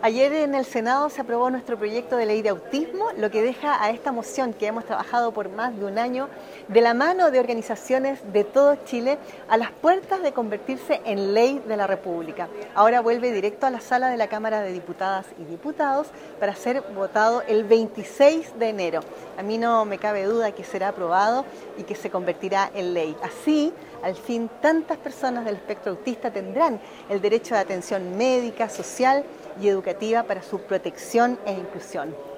Ayer en el Senado se aprobó nuestro proyecto de ley de autismo, lo que deja a esta moción que hemos trabajado por más de un año, de la mano de organizaciones de todo Chile, a las puertas de convertirse en ley de la República. Ahora vuelve directo a la sala de la Cámara de Diputadas y Diputados para ser votado el 26 de enero. A mí no me cabe duda que será aprobado y que se convertirá en ley. Así, al fin, tantas personas del espectro autista tendrán el derecho de atención médica, social y educativa para su protección e inclusión.